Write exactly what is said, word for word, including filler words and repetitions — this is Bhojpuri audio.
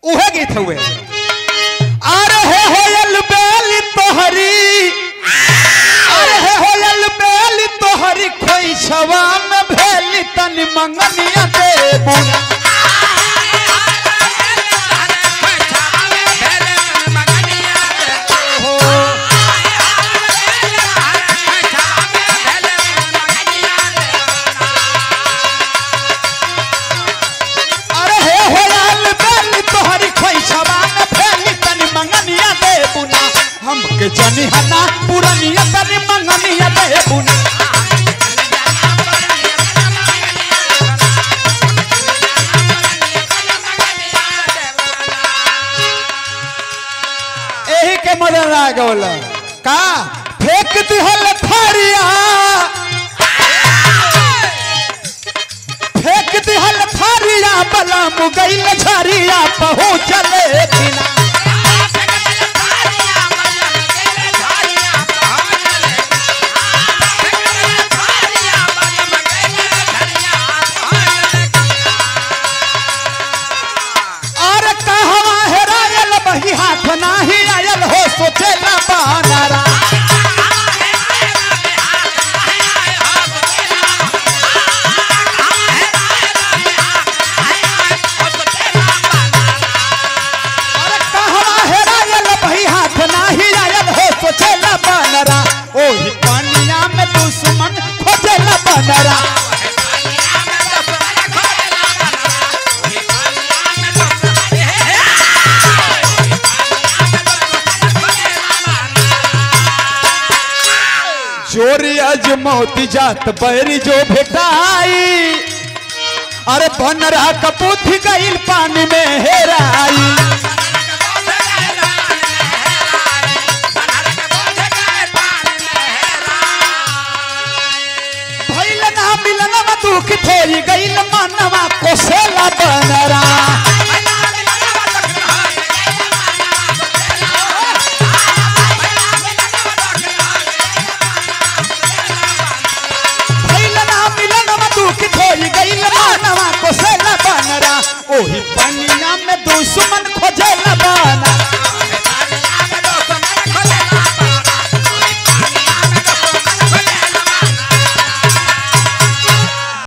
उहे गीत हुए अरे हे होयल बेली तोहरी अरे हे होयल बेली तोहरी खोई छवा में भेली तनी मंगनिया दे बुना हमके जनी हना पुरानिया तनी मंगनिया दे बुना एही के मदन आ गौला का फेंक दिहल थारिया फेंक दिहल थारिया बला मुगैल झरिया पहुँचले बिना हाथ नाही आयल हो सोचेला बानारा अरे कहवा हेरायल भई हाथ नाही आयल हो सोचेला बानारा ओही पानिया में दुश्मन खोजेला बानारा चोरी अजमौती जात बैरी जो भेटाई अरे बनरा कपूथी गईल पानी में हेराई भइल ना मिलनवा दुख थोई गईल मनवा कोसेला बनरा ओही पनिया में दुश्मन खोजे